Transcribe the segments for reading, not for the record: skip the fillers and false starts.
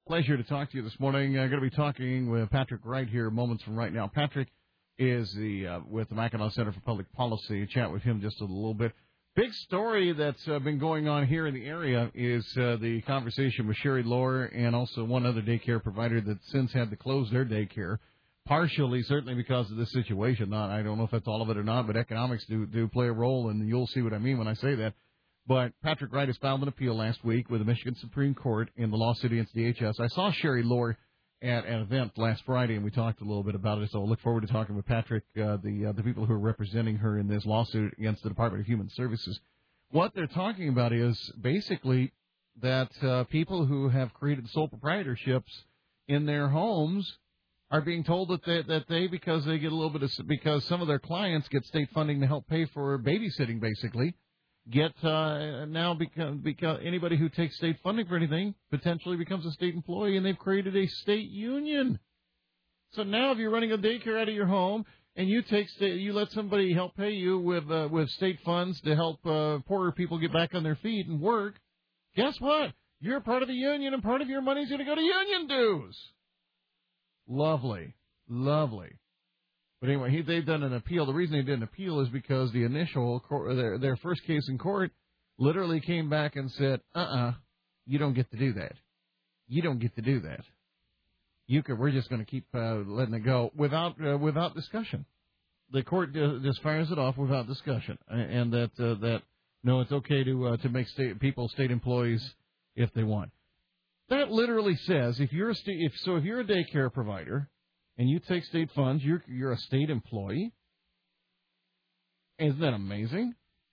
Pleasure to talk to you this morning. I'm going to be talking with Patrick Wright here moments from right now. Patrick is with the Mackinac Center for Public Policy. Chat with him just a little bit. Big story that's been going on here in the area is the conversation with Sherry Lohr and also one other daycare provider that since had to close their daycare, partially certainly because of this situation. I don't know if that's all of it or not, but economics do play a role, and you'll see what I mean when I say that. But Patrick Wright has filed an appeal last week with the Michigan Supreme Court in the lawsuit against DHS. I saw Sherry Lohr at an event last Friday, and we talked a little bit about it. So I look forward to talking with Patrick, the people who are representing her in this lawsuit against the Department of Human Services. What they're talking about is basically that people who have created sole proprietorships in their homes are being told that they because they get a little bit of because some of their clients get state funding to help pay for babysitting, basically. Now because anybody who takes state funding for anything potentially becomes a state employee, and they've created a state union. So now if you're running a daycare out of your home and you let somebody help pay you with state funds to help poorer people get back on their feet and work, guess what? You're part of the union, and part of your money's going to go to union dues. Lovely. But anyway, they've done an appeal. The reason they did an appeal is because the initial their first case in court literally came back and said, you don't get to do that. You don't get to do that. We're just going to keep letting it go without discussion. The court just fires it off without discussion, and that no, it's okay to make state employees if they want. That literally says if you're a daycare provider and you take state funds, you're a state employee. Isn't that amazing?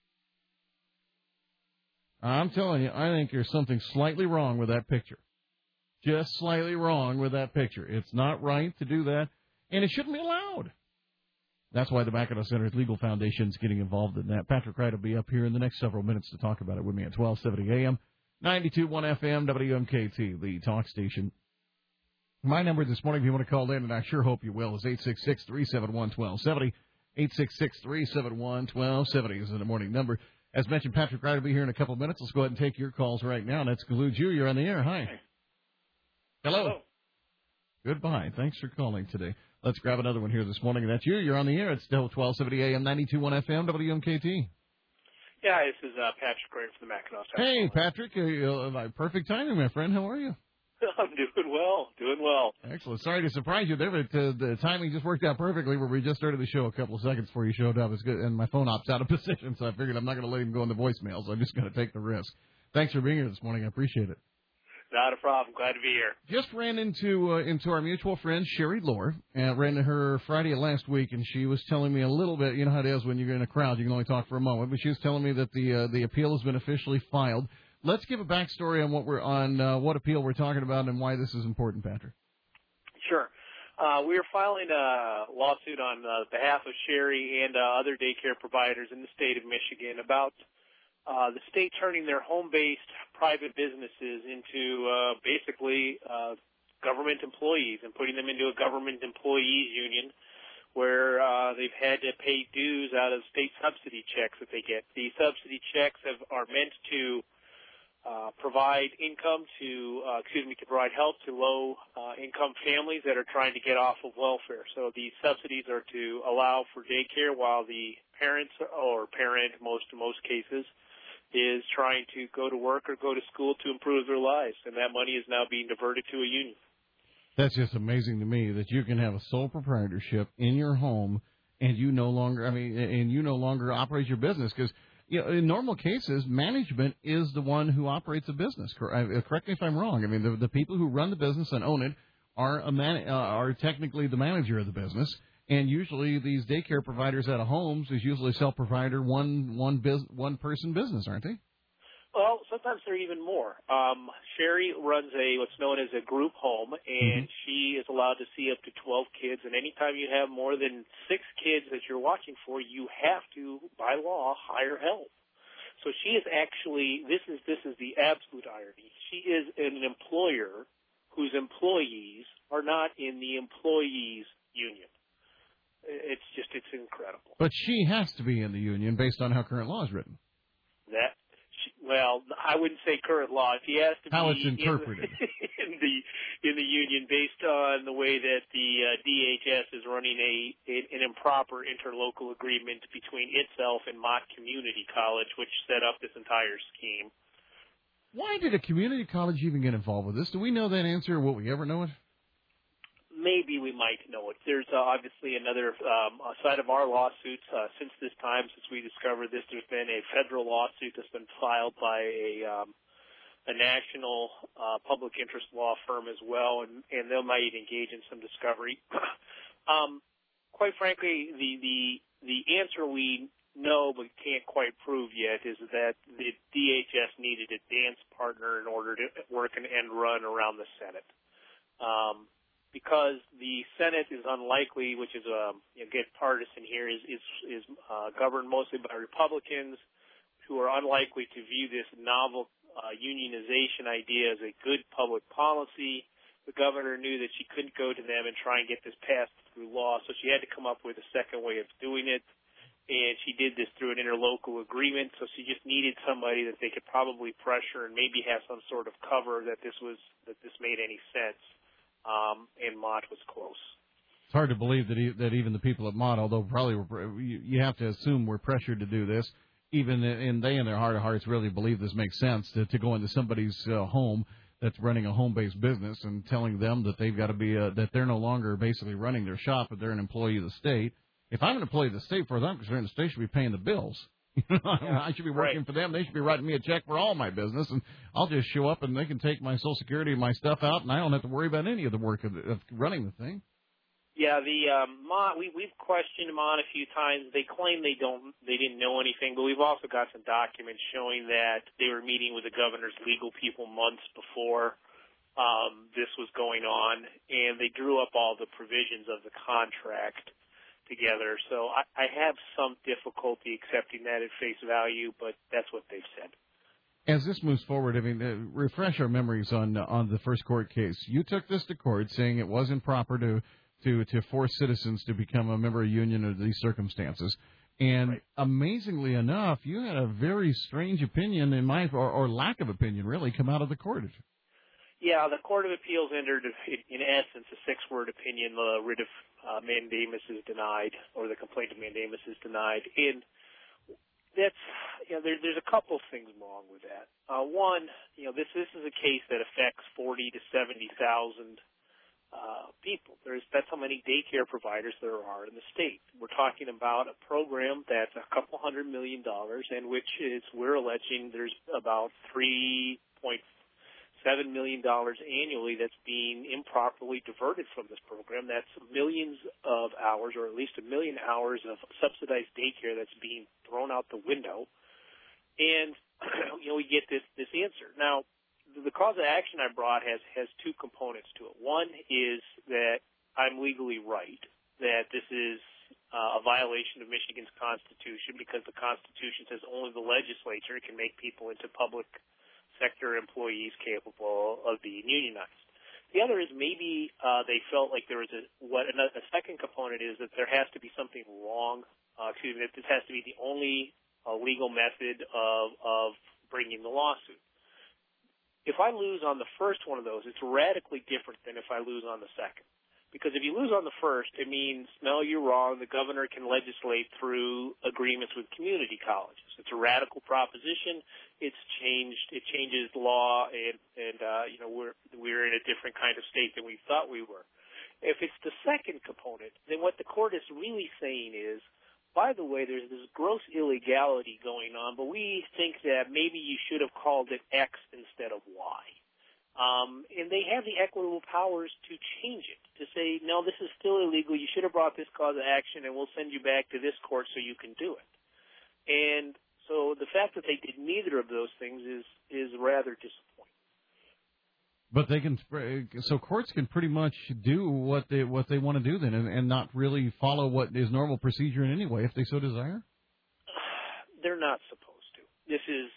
I'm telling you, I think there's something slightly wrong with that picture. Just slightly wrong with that picture. It's not right to do that, and it shouldn't be allowed. That's why the Mackinac Center's Legal Foundation is getting involved in that. Patrick Wright will be up here in the next several minutes to talk about it with me at 1270 AM, 92.1 FM, WMKT, the talk station. My number this morning, if you want to call in, and I sure hope you will, is 866-371-1270. 866-371-1270 is the morning number. As mentioned, Patrick Wright will be here in a couple of minutes. Let's go ahead and take your calls right now. That concludes you. You're on the air. Hi. Hello. Goodbye. Thanks for calling today. Let's grab another one here this morning. That's you. You're on the air. It's still 1270 AM, 92.1 FM, WMKT. Yeah, this is Patrick Wright from the Mackinac Center. Hey, Patrick. Perfect timing, my friend. How are you? I'm doing well. Excellent. Sorry to surprise you there, but the timing just worked out perfectly where we just started the show a couple of seconds before you showed up. It's good, and my phone opts out of position, so I figured I'm not going to let him go in the voicemail, so I'm just going to take the risk. Thanks for being here this morning. I appreciate it. Not a problem. Glad to be here. Just ran into our mutual friend, Sherry Lohr, and ran into her Friday of last week, and she was telling me a little bit, you know how it is when you're in a crowd, you can only talk for a moment, but she was telling me that the appeal has been officially filed. Let's give a backstory on what appeal we're talking about and why this is important, Patrick. Sure. We are filing a lawsuit on behalf of Sherry and other daycare providers in the state of Michigan about the state turning their home-based private businesses into basically government employees and putting them into a government employees union where they've had to pay dues out of state subsidy checks that they get. The subsidy checks are meant to provide provide help to low-income families that are trying to get off of welfare. So the subsidies are to allow for daycare while the parent, most cases, is trying to go to work or go to school to improve their lives, and that money is now being diverted to a union. That's just amazing to me that you can have a sole proprietorship in your home and you no longer operate your business because. You know, in normal cases, management is the one who operates a business. Correct me if I'm wrong. I mean, the people who run the business and own it are technically the manager of the business. And usually, these daycare providers out of homes is usually self-provider, one person business, aren't they? Well, sometimes they're even more. Sherry runs what's known as a group home, and she is allowed to see up to 12 kids. And anytime you have more than 6 kids that you're watching for, you have to, by law, hire help. So she is actually this is the absolute irony. She is an employer whose employees are not in the employees union. It's incredible. But she has to be in the union based on how current law is written. Well, I wouldn't say current law. She has to how be it's interpreted. in the union based on the way that the DHS is running an improper interlocal agreement between itself and Mott Community College, which set up this entire scheme. Why did a community college even get involved with this? Do we know that answer, or will we ever know it? Maybe we might know it. There's obviously another side of our lawsuits. Since this time, since we discovered this, there's been a federal lawsuit that's been filed by a national public interest law firm as well, and they might engage in some discovery. Quite frankly, the answer we know but can't quite prove yet is that the DHS needed a dance partner in order to work an end run around the Senate. Because the Senate is unlikely, which is get partisan here, is governed mostly by Republicans who are unlikely to view this novel unionization idea as a good public policy. The governor knew that she couldn't go to them and try and get this passed through law, so she had to come up with a second way of doing it. And she did this through an interlocal agreement, so she just needed somebody that they could probably pressure and maybe have some sort of cover that this made any sense. And Mott was close. It's hard to believe that even the people at Mott, although probably you have to assume we're pressured to do this, even in their heart of hearts really believe this makes sense to go into somebody's home that's running a home-based business and telling them that they've got to be that they're no longer basically running their shop, but they're an employee of the state. If I'm an employee of the state, for them concerned, the state should be paying the bills. I should be working for them. They should be writing me a check for all my business, and I'll just show up and they can take my Social Security and my stuff out, and I don't have to worry about any of the work of running the thing. Yeah, Mott, we've questioned Mott a few times. They claim they didn't know anything, but we've also got some documents showing that they were meeting with the governor's legal people months before this was going on, and they drew up all the provisions of the contract together. So I have some difficulty accepting that at face value, but that's what they've said. As this moves forward, I mean, refresh our memories on the first court case. You took this to court saying it wasn't proper to force citizens to become a member of a union under these circumstances. And amazingly enough, you had a very strange opinion or lack of opinion, really, come out of the court. Yeah, the Court of Appeals entered, in essence, a 6-word opinion. The writ of mandamus is denied, or the complaint of mandamus is denied. And that's, there's a couple of things wrong with that. One, this is a case that affects 40 to 70,000 people. That's how many daycare providers there are in the state. We're talking about a program that's $200 million, and we're alleging there's about $3.7 million annually that's being improperly diverted from this program. That's millions of hours, or at least 1 million hours of subsidized daycare that's being thrown out the window. And, we get this answer. Now, the cause of action I brought has 2 components to it. One is that I'm legally right, that this is a violation of Michigan's Constitution, because the Constitution says only the legislature can make people into public sector employees capable of being unionized. The other is maybe they felt like there was a second component is that there has to be something wrong. That this has to be the only legal method of bringing the lawsuit. If I lose on the first one of those, it's radically different than if I lose on the second. Because if you lose on the first, it means, no, you're wrong. The governor can legislate through agreements with community colleges. It's a radical proposition. It changes the law, and we're in a different kind of state than we thought we were. If it's the second component, then what the court is really saying is, by the way, there's this gross illegality going on, but we think that maybe you should have called it X instead of Y. And they have the equitable powers to change it, to say, no, this is still illegal. You should have brought this cause of action, and we'll send you back to this court so you can do it. And so the fact that they did neither of those things is rather disappointing. But courts can pretty much do what they want to do then, and not really follow what is normal procedure in any way, if they so desire? They're not supposed to. This is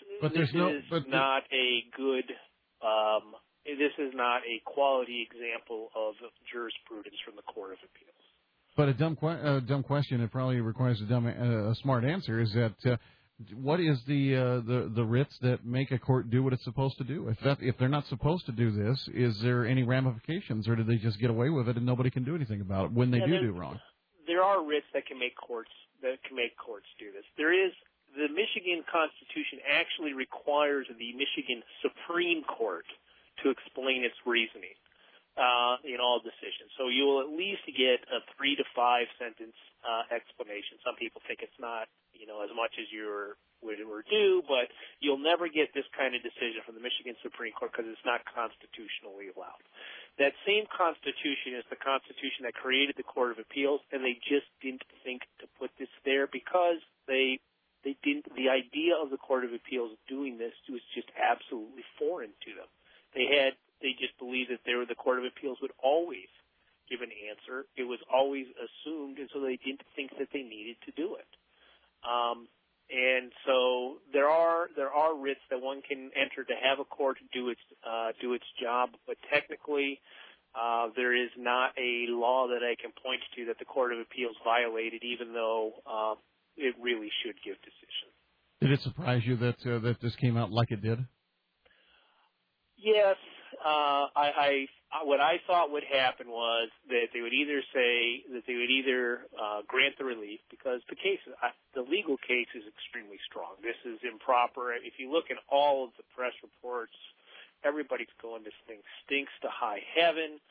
not a quality example of jurisprudence from the Court of Appeals. But a dumb question, it probably requires a smart answer, is that what is the writs that make a court do what it's supposed to do? If they're not supposed to do this, is there any ramifications, or do they just get away with it and nobody can do anything about it when they do wrong? There are writs that can make courts do this. The Michigan Constitution actually requires the Michigan Supreme Court to explain its reasoning in all decisions. So you will at least get a 3 to 5 sentence explanation. Some people think it's not, as much as you were due, but you'll never get this kind of decision from the Michigan Supreme Court because it's not constitutionally allowed. That same Constitution is the Constitution that created the Court of Appeals, and they just didn't think to put this there because the idea of the Court of Appeals doing this was just absolutely foreign to them. They just believed that the Court of Appeals would always give an answer. It was always assumed, and so they didn't think that they needed to do it. And so there are writs that one can enter to have a court do its job, but technically there is not a law that I can point to that the Court of Appeals violated, even though it really should give decisions. Did it surprise you that this came out like it did? Yes. What I thought would happen was that they would either grant the relief because the legal case is extremely strong. This is improper. If you look at all of the press reports, everybody's going, this thing stinks to high heaven.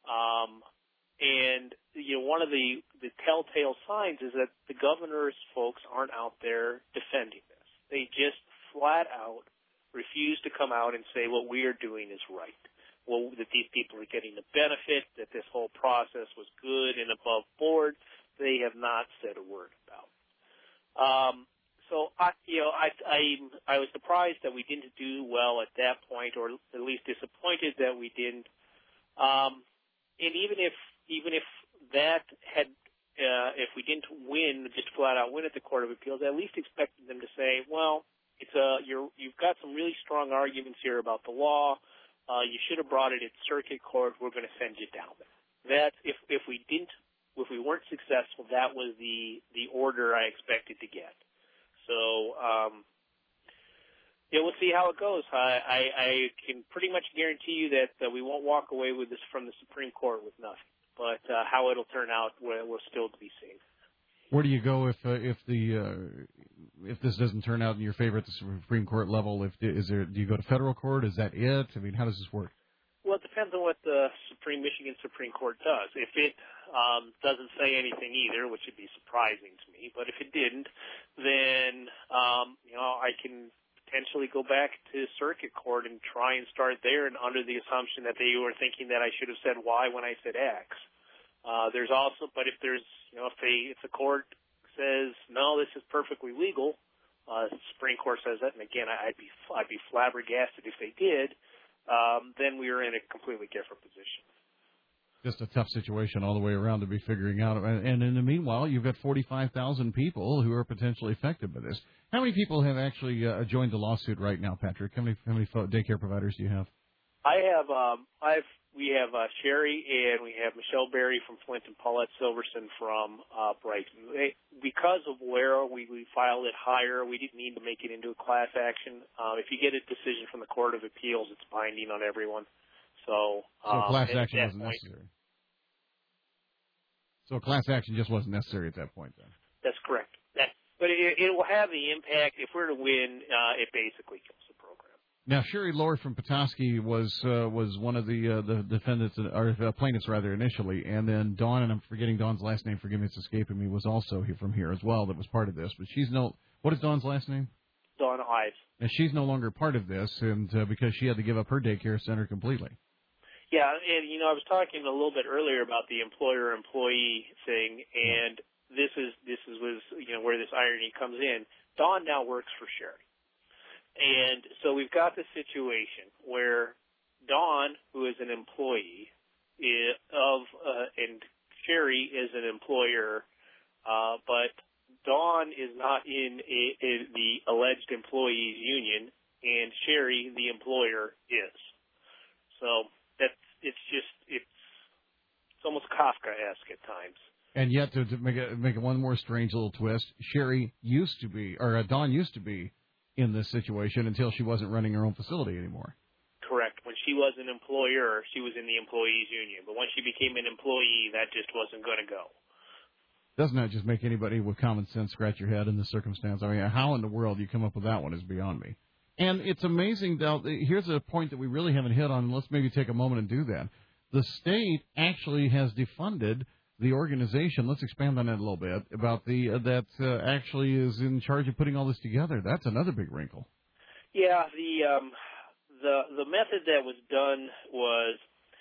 And one of the telltale signs is that the governor's folks aren't out there defending this. They just flat out refuse to come out and say what we are doing is right. Well, that these people are getting the benefit, that this whole process was good and above board, they have not said a word about. So I was surprised that we didn't do well at that point, or at least disappointed that we didn't. And even if that had, if we didn't win, just flat out win at the Court of Appeals, I at least expected them to say, well, you've got some really strong arguments here about the law. You should have brought it in circuit court. We're going to send you down there. That if we weren't successful, that was the order I expected to get. So we'll see how it goes. I can pretty much guarantee you that we won't walk away with this from the Supreme Court with nothing. But how it'll turn out will still to be seen. Where do you go if this doesn't turn out in your favor at the Supreme Court level? Do you go to federal court? Is that it? I mean, how does this work? Well, it depends on what the Michigan Supreme Court does. If it doesn't say anything either, which would be surprising to me, but if it didn't, then I can potentially go back to circuit court and try and start there, and under the assumption that they were thinking that I should have said Y when I said X. There's also, but if there's, if the court says no, this is perfectly legal, the Supreme Court says that, and again, I'd be flabbergasted if they did. Then we are in a completely different position. Just a tough situation all the way around to be figuring out. And in the meanwhile, you've got 45,000 people who are potentially affected by this. How many people have actually joined the lawsuit right now, Patrick? How many daycare providers do you have? We have Sherry, and we have Michelle Berry from Flint, and Paulette Silverson from Brighton. Because of where we filed it higher, we didn't need to make it into a class action. If you get a decision from the Court of Appeals, it's binding on everyone. So class action wasn't necessary. So class action just wasn't necessary at that point, then. That's correct. But it will have the impact. If we're to win, it basically kills the program. Now, Sherry Lord from Petoskey was one of the defendants, or plaintiffs rather, initially, and then Dawn, and I'm forgetting Dawn's last name, forgive me, it's escaping me, was also from here as well, that was part of this. But what is Dawn's last name? Dawn Ives. And she's no longer part of this, and because she had to give up her daycare center completely. Yeah, and I was talking a little bit earlier about the employer-employee thing, and this was where this irony comes in. Dawn now works for Sherry. And so we've got the situation where Dawn, who is an employee and Sherry is an employer, but Dawn is not in the alleged employees union, and Sherry, the employer, is. So it's almost Kafkaesque at times. And yet, to make it one more strange little twist, Sherry used to be, or Dawn used to be, in this situation until she wasn't running her own facility anymore. Correct. When she was an employer, she was in the employees union. But when she became an employee, that just wasn't going to go. Doesn't that just make anybody with common sense scratch your head in this circumstance? I mean, how in the world you come up with that one is beyond me. And it's amazing, though. Here's a point that we really haven't hit on. Let's maybe take a moment and do that. The state actually has defunded the organization. Let's expand on that a little bit about that actually is in charge of putting all this together. That's another big wrinkle. Yeah, the method that was done was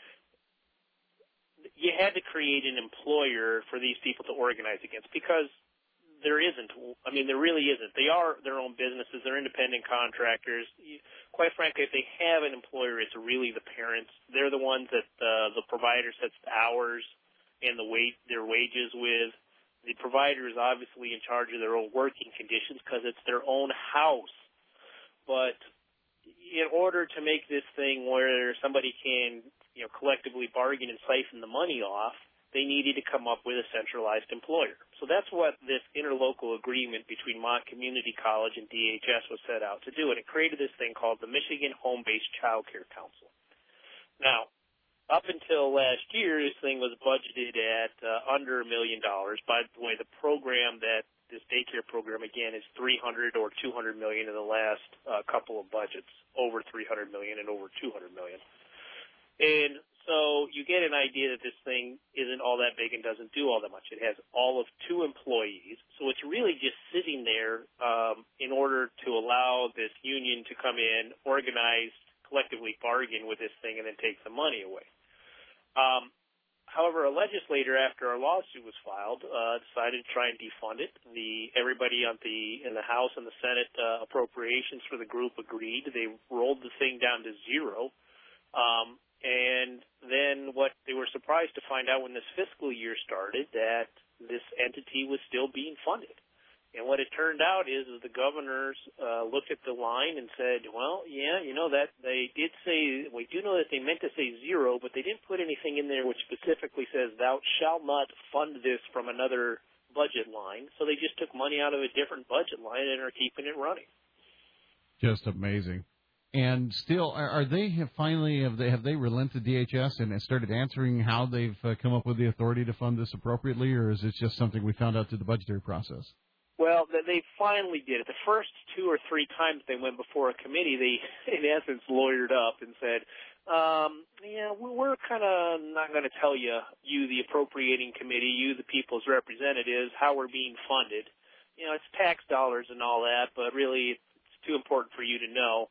you had to create an employer for these people to organize against because there isn't. I mean, there really isn't. They are their own businesses. They're independent contractors. Quite frankly, if they have an employer, it's really the parents. They're the ones that the provider sets the hours and their wages with. The provider is obviously in charge of their own working conditions because it's their own house. But in order to make this thing where somebody can, collectively bargain and siphon the money off, they needed to come up with a centralized employer. So that's what this interlocal agreement between Mont Community College and DHS was set out to do, and it created this thing called the Michigan Home-Based Child Care Council. Now, up until last year, this thing was budgeted at under $1 million. By the way, the program this daycare program, again, is $300 or $200 million in the last couple of budgets, over $300 million and over $200 million. And so you get an idea that this thing isn't all that big and doesn't do all that much. It has all of 2 employees, so it's really just sitting there in order to allow this union to come in, organize, collectively bargain with this thing, and then take the money away. However, a legislator, after our lawsuit was filed, decided to try and defund it. Everybody in the House and the Senate appropriations for the group agreed. They rolled the thing down to zero. And then what they were surprised to find out when this fiscal year started that this entity was still being funded. And what it turned out is the governors looked at the line and said, well, yeah, that they did say, we do know that they meant to say zero, but they didn't put anything in there which specifically says thou shalt not fund this from another budget line. So they just took money out of a different budget line and are keeping it running. Just amazing. And still, have they relented DHS and started answering how they've come up with the authority to fund this appropriately, or is it just something we found out through the budgetary process? Well, they finally did it. The first 2 or 3 times they went before a committee, they, in essence, lawyered up and said, we're kind of not going to tell you, the appropriating committee, you, the people's representatives, how we're being funded. It's tax dollars and all that, but really it's too important for you to know.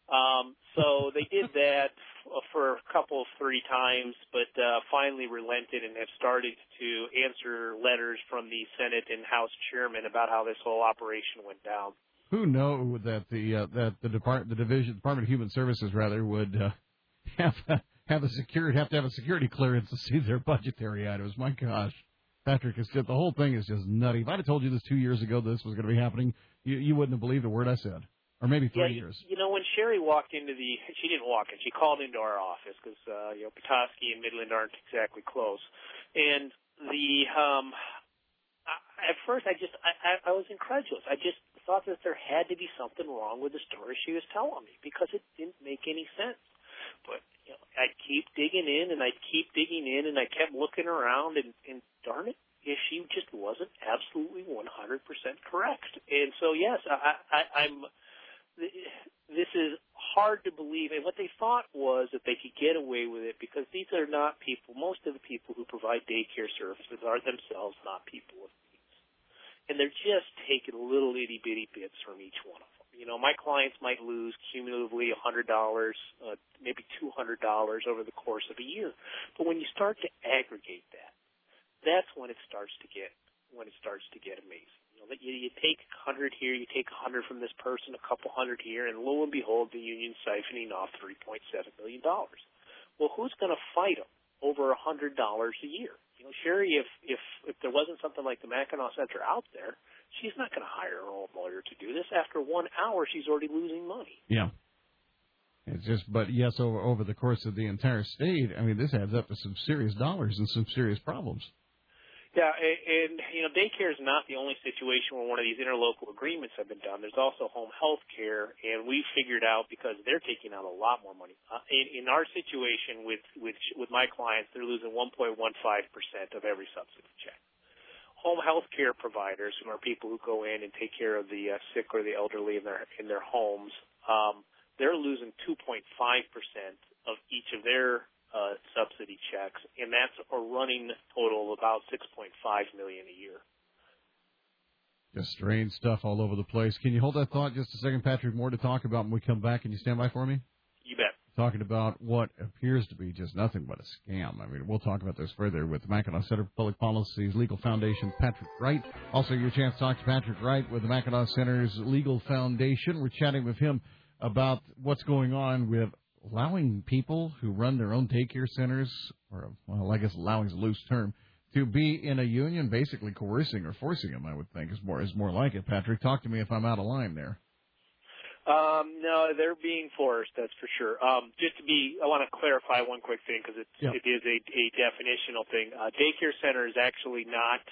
So they did that for a couple, 3 times, but finally relented and have started to answer letters from the Senate and House chairman about how this whole operation went down. Who knew that the Department of Human Services would have to have a security clearance to see their budgetary items? My gosh, Patrick, the whole thing is just nutty. If I'd have told you this 2 years ago this was going to be happening, you wouldn't have believed a word I said. Or maybe 3 years. When Sherry walked into she didn't walk in, she called into our office because, Petoskey and Midland aren't exactly close. And at first I was incredulous. I just thought that there had to be something wrong with the story she was telling me because it didn't make any sense. But, I'd keep digging in and I'd keep digging in and I kept looking around and darn it, she just wasn't absolutely 100% correct. And so, yes, this is hard to believe. And what they thought was that they could get away with it because these are not people. Most of the people who provide daycare services are themselves not people with needs. And they're just taking little itty-bitty bits from each one of them. My clients might lose cumulatively $100, maybe $200 over the course of a year. But when you start to aggregate that, that's when it starts to get amazing. You take 100 here, you take 100 from this person, a couple hundred here, and lo and behold, the union's siphoning off $3.7 million. Well, who's going to fight them over $100 a year? Sherry, if there wasn't something like the Mackinac Center out there, she's not going to hire her own lawyer to do this. After 1 hour, she's already losing money. Yeah. It's just, but yes, over the course of the entire state, I mean, this adds up to some serious dollars and some serious problems. Yeah, and daycare is not the only situation where one of these interlocal agreements have been done. There's also home health care, and we figured out, because they're taking out a lot more money. In our situation with my clients, they're losing 1.15% of every subsidy check. Home health care providers, who are people who go in and take care of the sick or the elderly in their homes, they're losing 2.5% of each of their subsidy checks, and that's a running total of about $6.5 million a year. Just strange stuff all over the place. Can you hold that thought just a second, Patrick? More to talk about when we come back. Can you stand by for me? You bet. Talking about what appears to be just nothing but a scam. I mean, we'll talk about this further with the Mackinac Center for Public Policy's Legal Foundation, Patrick Wright. Also, your chance to talk to Patrick Wright with the Mackinac Center's Legal Foundation. We're chatting with him about what's going on with allowing people who run their own daycare centers, or, well, I guess allowing is a loose term, to be in a union, basically coercing or forcing them, I would think, is more like it. Patrick, talk to me if I'm out of line there. No, they're being forced, that's for sure. I want to clarify one quick thing, because it is a definitional thing. Daycare center is actually not,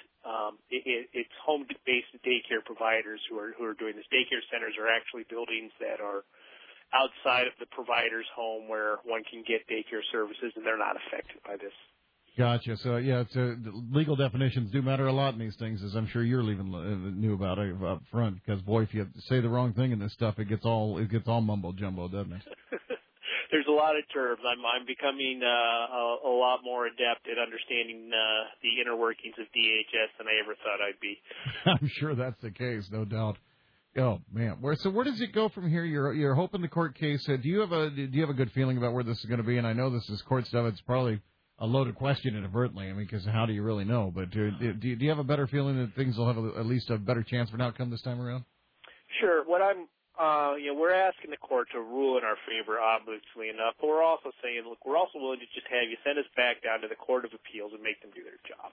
it's home-based daycare providers who are doing this. Daycare centers are actually buildings that are outside of the provider's home where one can get daycare services, and they're not affected by this. Gotcha. So, yeah, legal definitions do matter a lot in these things, as I'm sure you're knew about it up front, because, boy, if you say the wrong thing in this stuff, it gets all mumbo-jumbo, doesn't it? There's a lot of terms. I'm becoming a lot more adept at understanding the inner workings of DHS than I ever thought I'd be. I'm sure that's the case, no doubt. Oh man, where does it go from here? You're hoping the court case. Do you have a good feeling about where this is going to be? And I know this is court stuff. It's probably a loaded question inadvertently. I mean, because how do you really know? But do you have a better feeling that things will have at least a better chance for an outcome this time around? Sure. What we're asking the court to rule in our favor, obviously enough. But we're also saying, look, we're also willing to just have you send us back down to the Court of Appeals and make them do their job.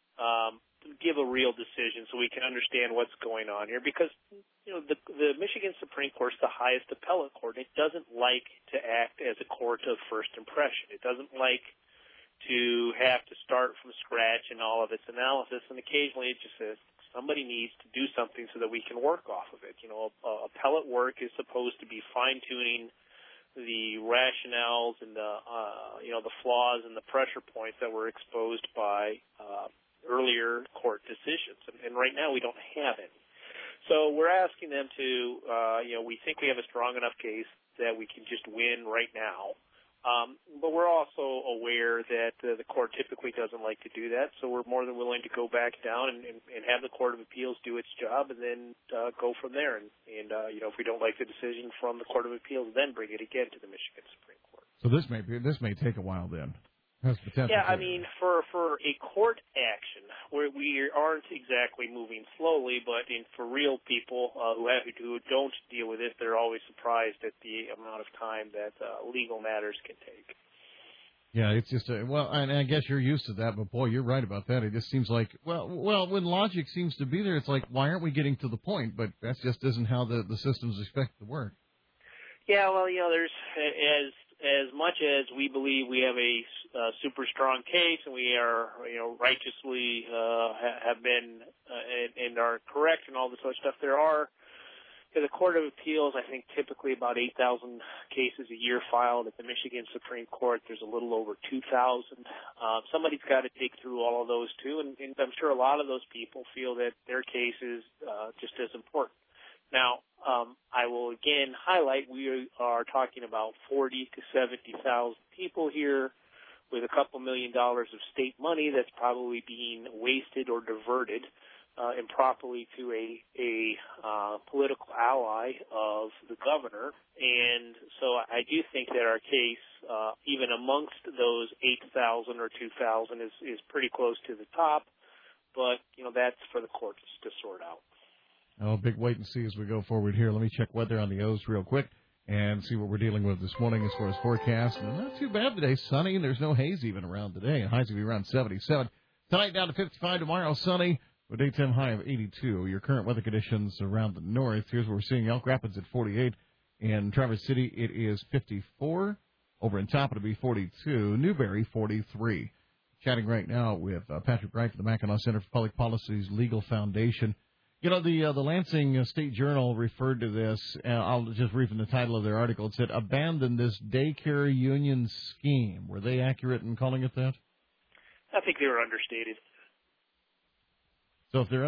Give a real decision so we can understand what's going on here, because the Michigan Supreme Court is the highest appellate court. It doesn't like to act as a court of first impression. It doesn't like to have to start from scratch in all of its analysis, and occasionally it just says somebody needs to do something so that we can work off of it. Appellate work is supposed to be fine-tuning the rationales and the flaws and the pressure points that were exposed by earlier court decisions, and right now we don't have any. So we're asking them to, we think we have a strong enough case that we can just win right now, but we're also aware that the court typically doesn't like to do that, so we're more than willing to go back down and have the Court of Appeals do its job, and then go from there. And if we don't like the decision from the Court of Appeals, then bring it again to the Michigan Supreme Court. So this may take a while then. Yeah, I mean, for a court action, we aren't exactly moving slowly, but for real people who don't deal with it, they're always surprised at the amount of time that legal matters can take. Yeah, it's just and I guess you're used to that, but boy, you're right about that. It just seems like, well, when logic seems to be there, it's like, why aren't we getting to the point? But that just isn't how the system's expected to work. Yeah, well, there's as much as we believe we have a super strong case and we are, righteously have been and are correct and all this other stuff, there are, in the Court of Appeals, I think typically about 8,000 cases a year filed. At the Michigan Supreme Court, there's a little over 2,000. Somebody's got to dig through all of those too, and I'm sure a lot of those people feel that their case is just as important. Now, I will again highlight we are talking about 40 to 70,000 people here with a couple $1 million of state money that's probably being wasted or diverted improperly to a political ally of the governor. And so I do think that our case, even amongst those 8,000 or 2,000, is pretty close to the top. But, that's for the courts to sort out. Oh, big wait and see as we go forward here. Let me check weather on the O's real quick and see what we're dealing with this morning as far as forecast. And not too bad today. Sunny, and there's no haze even around today. Highs will be around 77. Tonight down to 55. Tomorrow sunny with a daytime high of 82. Your current weather conditions around the north. Here's where we're seeing Elk Rapids at 48. In Traverse City, it is 54. Over in Top, it'll be 42. Newberry, 43. Chatting right now with Patrick Wright from the Mackinac Center for Public Policy's Legal Foundation. You know, the Lansing State Journal referred to this, and I'll just read from the title of their article. It said, "Abandon this daycare union scheme." Were they accurate in calling it that? I think they were understated. So if they're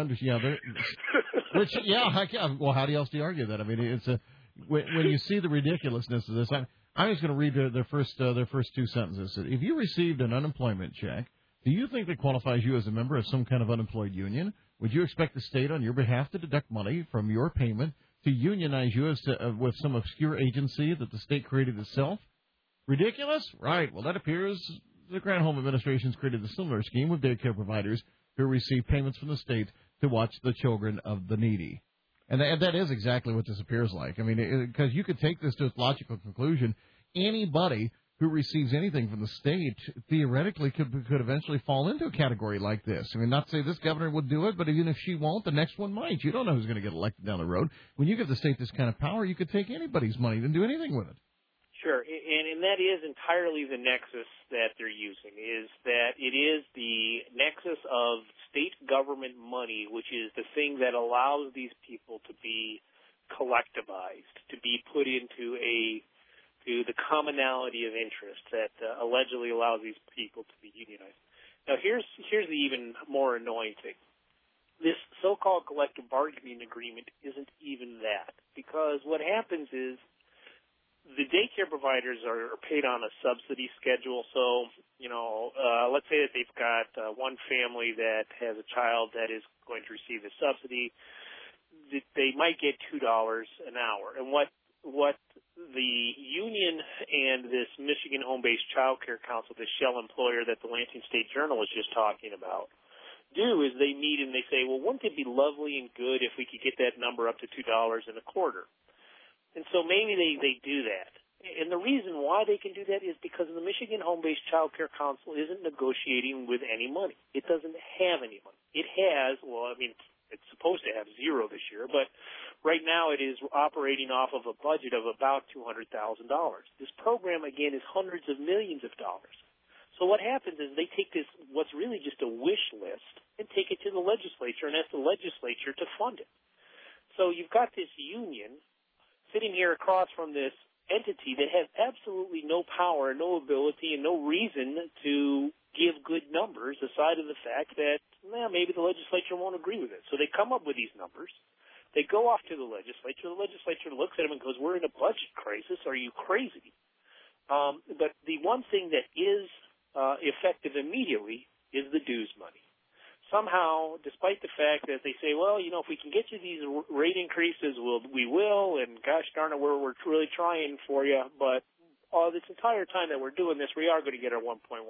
which, well, how else do you argue that? I mean, it's when you see the ridiculousness of this, I'm just going to read their first two sentences. If you received an unemployment check, do you think that qualifies you as a member of some kind of unemployed union? Would you expect the state on your behalf to deduct money from your payment to unionize you with some obscure agency that the state created itself? Ridiculous? Right. Well, that appears the Granholm administration's created a similar scheme with daycare providers who receive payments from the state to watch the children of the needy. And that is exactly what this appears like. I mean, because you could take this to its logical conclusion. Anybody who receives anything from the state theoretically could eventually fall into a category like this. I mean, not to say this governor would do it, but even if she won't, the next one might. You don't know who's going to get elected down the road. When you give the state this kind of power, you could take anybody's money and do anything with it. Sure, and that is entirely the nexus that they're using, is that it is the nexus of state government money, which is the thing that allows these people to be collectivized, to be put into the commonality of interest that allegedly allows these people to be unionized. Now, here's the even more annoying thing. This so-called collective bargaining agreement isn't even that, because what happens is the daycare providers are paid on a subsidy schedule. So, let's say that they've got one family that has a child that is going to receive a subsidy. They might get $2 an hour. And what the union and this Michigan Home-Based Child Care Council, this shell employer that the Lansing State Journal was just talking about, do is they meet and they say, well, wouldn't it be lovely and good if we could get that number up to $2.25? And so maybe they do that. And the reason why they can do that is because the Michigan Home-Based Child Care Council isn't negotiating with any money. It doesn't have any money. It has, it's supposed to have zero this year, but right now it is operating off of a budget of about $200,000. This program, again, is hundreds of millions of dollars. So what happens is they take this, what's really just a wish list, and take it to the legislature and ask the legislature to fund it. So you've got this union sitting here across from this entity that has absolutely no power, no ability, and no reason to give good numbers aside of the fact that maybe the legislature won't agree with it. So they come up with these numbers. They go off to the legislature. The legislature looks at them and goes, we're in a budget crisis. Are you crazy? But the one thing that is effective immediately is the dues money. Somehow, despite the fact that they say, well, if we can get you these rate increases, we will, and gosh darn it, we're really trying for you, but this entire time that we're doing this, we are going to get our 1.15%.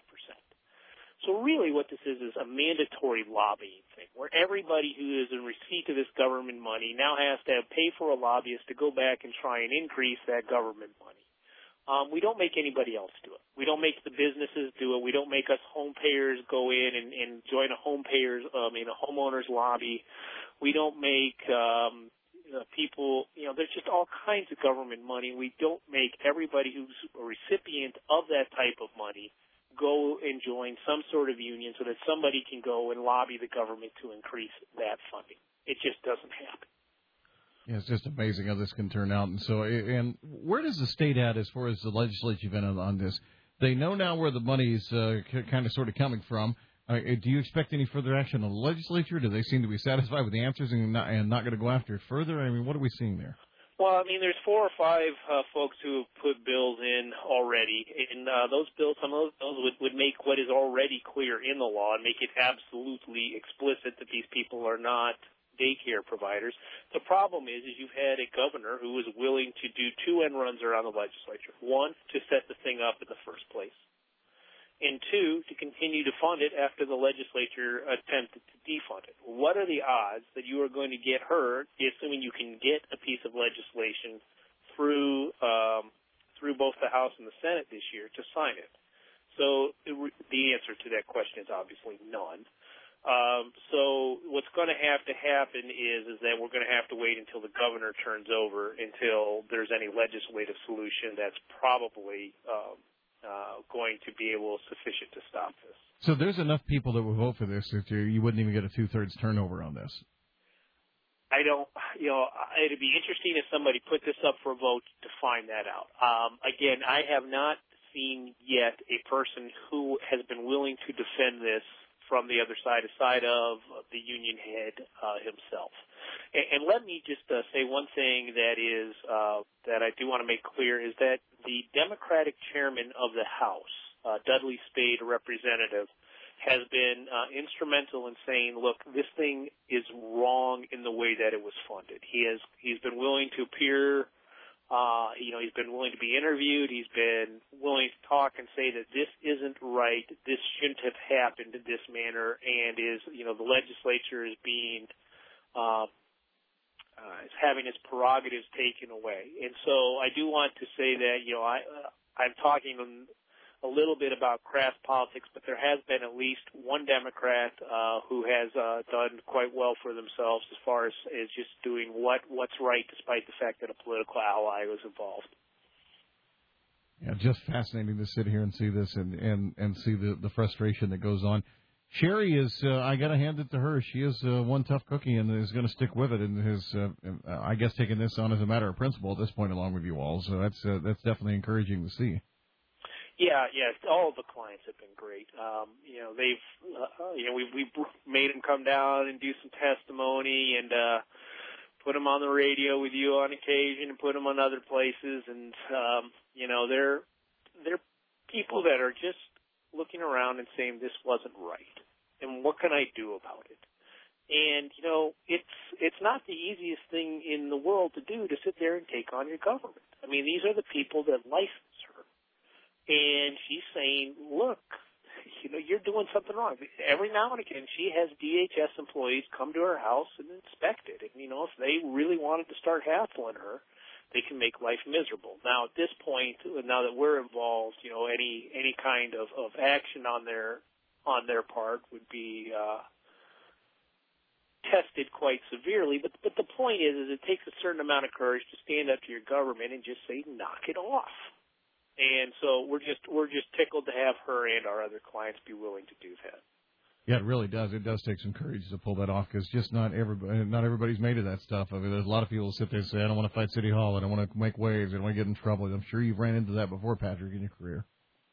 So really what this is a mandatory lobbying thing, where everybody who is in receipt of this government money now has to pay for a lobbyist to go back and try and increase that government money. We don't make anybody else do it. We don't make the businesses do it. We don't make us home payers go in and join a a homeowners lobby. We don't make people, there's just all kinds of government money. We don't make everybody who's a recipient of that type of money go and join some sort of union so that somebody can go and lobby the government to increase that funding. It just doesn't happen. Yeah, it's just amazing how this can turn out. And where does the state at as far as the legislative end on this? They know now where the money's kind of sort of coming from. Do you expect any further action on the legislature? Do they seem to be satisfied with the answers and not going to go after it further? I mean, what are we seeing there? Well, there's 4 or 5 folks who have put bills in already, and those bills, some of those would make what is already clear in the law and make it absolutely explicit that these people are not daycare providers. The problem is you've had a governor who was willing to do 2 end runs around the legislature. 1, to set the thing up in the first place, and 2, to continue to fund it after the legislature attempted to defund it. What are the odds that you are going to get her, assuming you can get a piece of legislation through both the House and the Senate this year to sign it? So the answer to that question is obviously none. So what's going to happen is that we're going to have to wait until the governor turns over until there's any legislative solution that's probably going to be able sufficient to stop this. So there's enough people that would vote for this that you wouldn't even get a 2/3 turnover on this. I don't, it'd be interesting if somebody put this up for a vote to find that out. Again, I have not seen yet a person who has been willing to defend this from the other side, aside of the union head himself. And let me just say one thing that is that I do want to make clear is that the Democratic chairman of the House, Dudley Spade, a representative, has been instrumental in saying, look, this thing is wrong in the way that it was funded. He's been willing to appear, he's been willing to be interviewed. He's been willing to talk and say that this isn't right. This shouldn't have happened in this manner, and the legislature is being is having its prerogatives taken away. And so I do want to say that I'm talking a little bit about crass politics, but there has been at least one Democrat who has done quite well for themselves as far as just doing what's right, despite the fact that a political ally was involved. Yeah, just fascinating to sit here and see this and see the frustration that goes on. Sherry is, I got to hand it to her. She is one tough cookie and is going to stick with it and has, I guess, taken this on as a matter of principle at this point along with you all. So that's definitely encouraging to see. Yeah, all of the clients have been great. We've made them come down and do some testimony and put them on the radio with you on occasion and put them on other places. And they're people that are just looking around and saying this wasn't right, and what can I do about it? And it's not the easiest thing in the world to do to sit there and take on your government. I mean, these are the people that license her. And she's saying, look, you're doing something wrong. Every now and again, she has DHS employees come to her house and inspect it. And, if they really wanted to start hassling her, they can make life miserable. Now, at this point, now that we're involved, any kind of action on their part would be tested quite severely. But the point is it takes a certain amount of courage to stand up to your government and just say, knock it off. And so we're just tickled to have her and our other clients be willing to do that. Yeah, it really does. It does take some courage to pull that off because just not everybody's made of that stuff. I mean, there's a lot of people who sit there and say, I don't want to fight City Hall. I don't want to make waves. I don't want to get in trouble. I'm sure you've ran into that before, Patrick, in your career.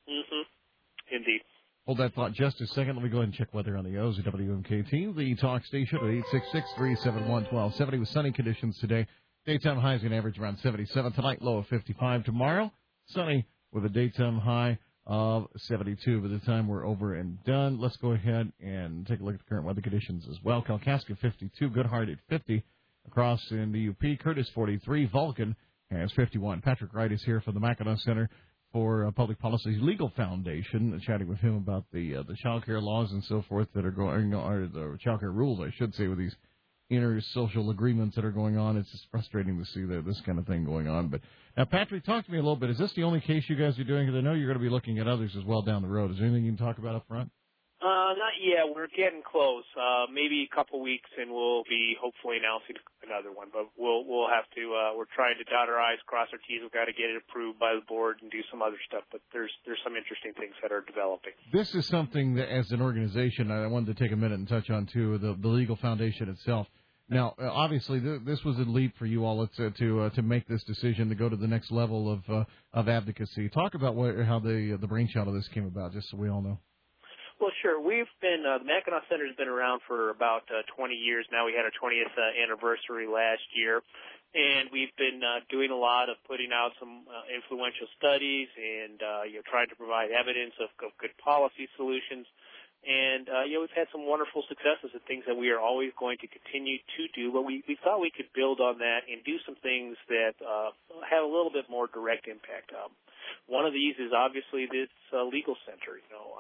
Mm-hmm. Indeed. Hold that thought just a second. Let me go ahead and check weather on the O's at WMKT, the talk station at 866-371-1270 with sunny conditions today. Daytime high is going to average around 77 tonight, low of 55 tomorrow. Sunny with a daytime high of 72 by the time we're over and done. Let's go ahead and take a look at the current weather conditions as well. Kalkaska 52, Goodhart at 50, across in the UP, Curtis 43, Vulcan has 51. Patrick Wright is here from the Mackinac Center for Public Policy's Legal Foundation, chatting with him about the child care laws and so forth that are going on, or the child care rules, I should say, with these inter-social agreements that are going on. It's just frustrating to see this kind of thing going on. But now, Patrick, talk to me a little bit. Is this the only case you guys are doing? Because I know you're going to be looking at others as well down the road. Is there anything you can talk about up front? Not yet. We're getting close. Maybe a couple weeks, and we'll be hopefully announcing another one. But we'll have to. We're trying to dot our I's, cross our T's. We've got to get it approved by the board and do some other stuff. But there's some interesting things that are developing. This is something that, as an organization, I wanted to take a minute and touch on too. The Legal Foundation itself. Now, obviously, this was a leap for you all to make this decision to go to the next level of advocacy. Talk about how the brainchild of this came about, just so we all know. Well, sure. We've been the Mackinac Center has been around for about 20 years now. We had our 20th anniversary last year, and we've been doing a lot of putting out some influential studies and trying to provide evidence of good policy solutions. And we've had some wonderful successes and things that we are always going to continue to do. But we thought we could build on that and do some things that have a little bit more direct impact. One of these is obviously this legal center.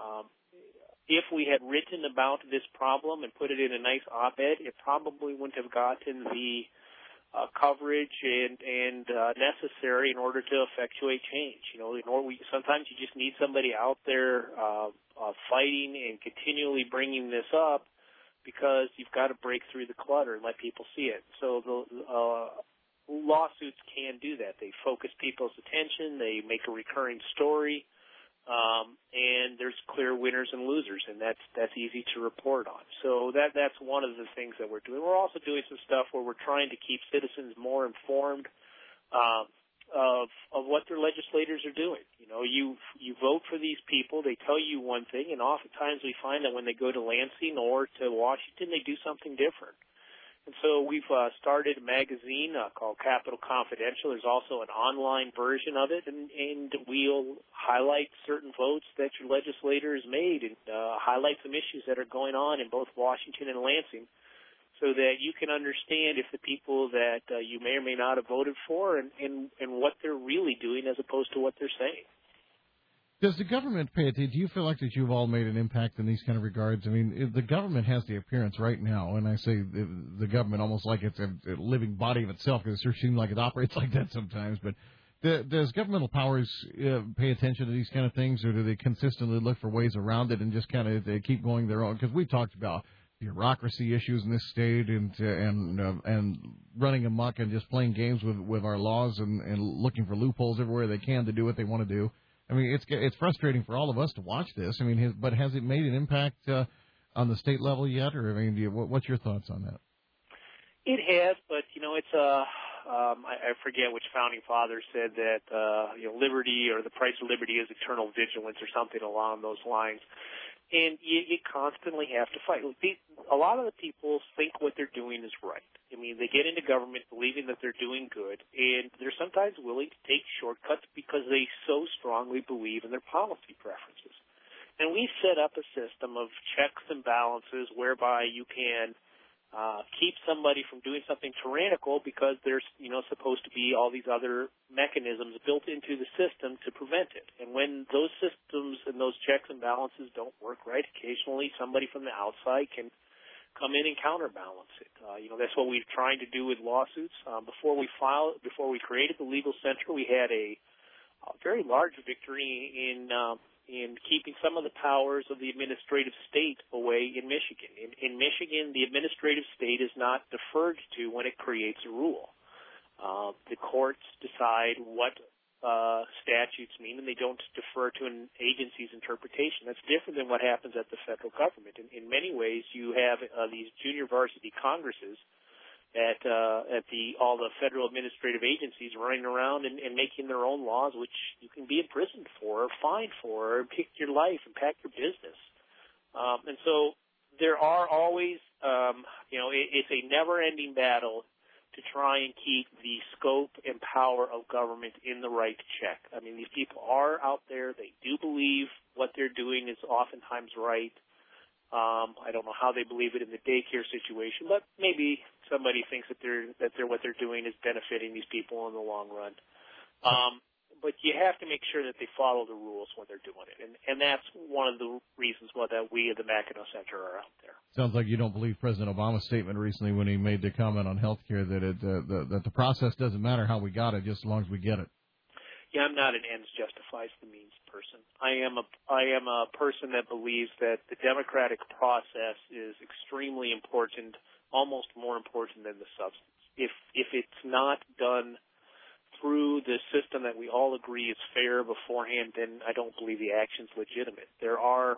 If we had written about this problem and put it in a nice op-ed, it probably wouldn't have gotten the coverage and necessary in order to effectuate change. Sometimes you just need somebody out there fighting and continually bringing this up because you've got to break through the clutter and let people see it. So the lawsuits can do that. They focus people's attention. They make a recurring story. and there's clear winners and losers, and that's easy to report on. So that's one of the things that we're doing. We're also doing some stuff where we're trying to keep citizens more informed of what their legislators are doing. You know, you vote for these people, they tell you one thing, and oftentimes we find that when they go to Lansing or to Washington, they do something different. And so we've started a magazine called Capital Confidential. There's also an online version of it, and we'll highlight certain votes that your legislator has made and highlight some issues that are going on in both Washington and Lansing, so that you can understand if the people that you may or may not have voted for and what they're really doing as opposed to what they're saying. Does the government pay attention? Do you feel like that you've all made an impact in these kind of regards? I mean, the government has the appearance right now, and I say the government almost like it's a living body of itself, because it sure seems like it operates like that sometimes. But does governmental powers pay attention to these kind of things, or do they consistently look for ways around it and just kind of they keep going their own? Because we talked about bureaucracy issues in this state and running amok and just playing games with our laws and looking for loopholes everywhere they can to do what they want to do. I mean, it's frustrating for all of us to watch this. I mean, but has it made an impact on the state level yet? Or I mean, what's your thoughts on that? It has, but you know, it's I forget which founding father said that liberty or the price of liberty is eternal vigilance or something along those lines. And you constantly have to fight. A lot of the people think what they're doing is right. I mean, they get into government believing that they're doing good, and they're sometimes willing to take shortcuts because they so strongly believe in their policy preferences. And we set up a system of checks and balances whereby you can keep somebody from doing something tyrannical because there's, supposed to be all these other mechanisms built into the system to prevent it. And when those systems and those checks and balances don't work right, occasionally somebody from the outside can come in and counterbalance it. That's what we're trying to do with lawsuits. Before we created the legal center, we had a very large victory in keeping some of the powers of the administrative state away in Michigan. In Michigan, the administrative state is not deferred to when it creates a rule. The courts decide what statutes mean, and they don't defer to an agency's interpretation. That's different than what happens at the federal government. In many ways, you have these junior varsity congresses at all the federal administrative agencies running around and making their own laws, which you can be imprisoned for, or fined for, or pick your life and pack your business. And so there are always, it's a never-ending battle to try and keep the scope and power of government in the right check. I mean, these people are out there. They do believe what they're doing is oftentimes right. I don't know how they believe it in the daycare situation, but maybe somebody thinks that what they're doing is benefiting these people in the long run. But you have to make sure that they follow the rules when they're doing it, and that's one of the reasons why that we at the Mackinac Center are out there. Sounds like you don't believe President Obama's statement recently when he made the comment on health care that that the process doesn't matter how we got it, just as long as we get it. Yeah, I'm not an ends justifies the means person. I am a person that believes that the democratic process is extremely important, almost more important than the substance. If it's not done through the system that we all agree is fair beforehand, then I don't believe the action's legitimate. There are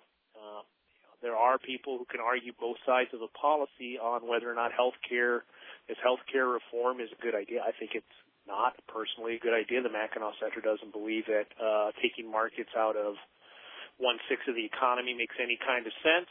people who can argue both sides of the policy on whether or not healthcare reform is a good idea. I think it's not personally a good idea. The Mackinac Center doesn't believe that taking markets out of 1/6 of the economy makes any kind of sense.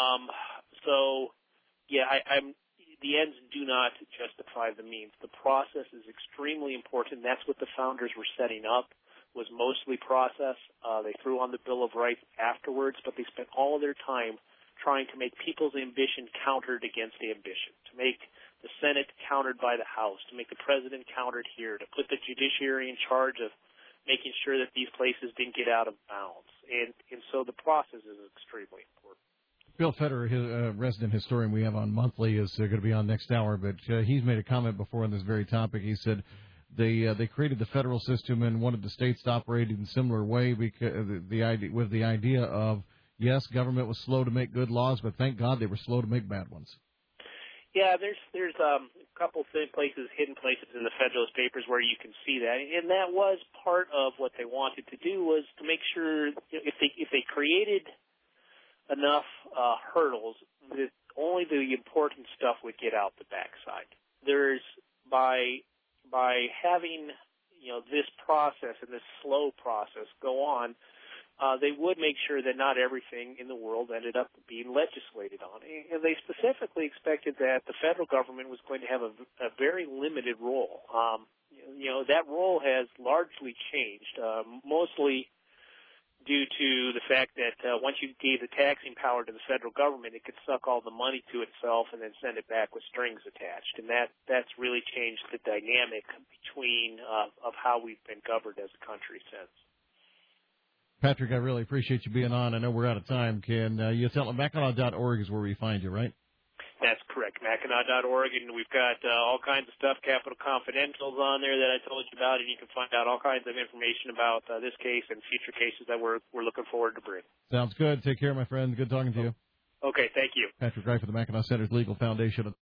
The ends do not justify the means. The process is extremely important. That's what the founders were setting up, was mostly process. They threw on the Bill of Rights afterwards, but they spent all of their time trying to make people's ambition countered against ambition, to make the Senate countered by the House, to make the President countered here, to put the judiciary in charge of making sure that these places didn't get out of bounds. And so the process is extremely important. Bill Federer, his resident historian we have on monthly, is going to be on next hour, but he's made a comment before on this very topic. He said they created the federal system and wanted the states to operate in a similar way because the idea of, yes, government was slow to make good laws, but thank God they were slow to make bad ones. Yeah, there's a couple places, hidden places in the Federalist Papers where you can see that, and that was part of what they wanted to do, was to make sure if they created enough hurdles that only the important stuff would get out the backside. There's by having this process and this slow process go on, they would make sure that not everything in the world ended up being legislated on. And they specifically expected that the federal government was going to have a very limited role. That role has largely changed, mostly due to the fact that once you gave the taxing power to the federal government, it could suck all the money to itself and then send it back with strings attached. And that's really changed the dynamic between of how we've been governed as a country since. Patrick, I really appreciate you being on. I know we're out of time. Can you tell them Mackinac.org is where we find you, right? That's correct, Mackinac.org, and we've got all kinds of stuff, Capitol Confidentials on there that I told you about, and you can find out all kinds of information about this case and future cases that we're looking forward to bring. Sounds good. Take care, my friend. Good talking to you. Okay, thank you. Patrick Wright for the Mackinac Center's Legal Foundation.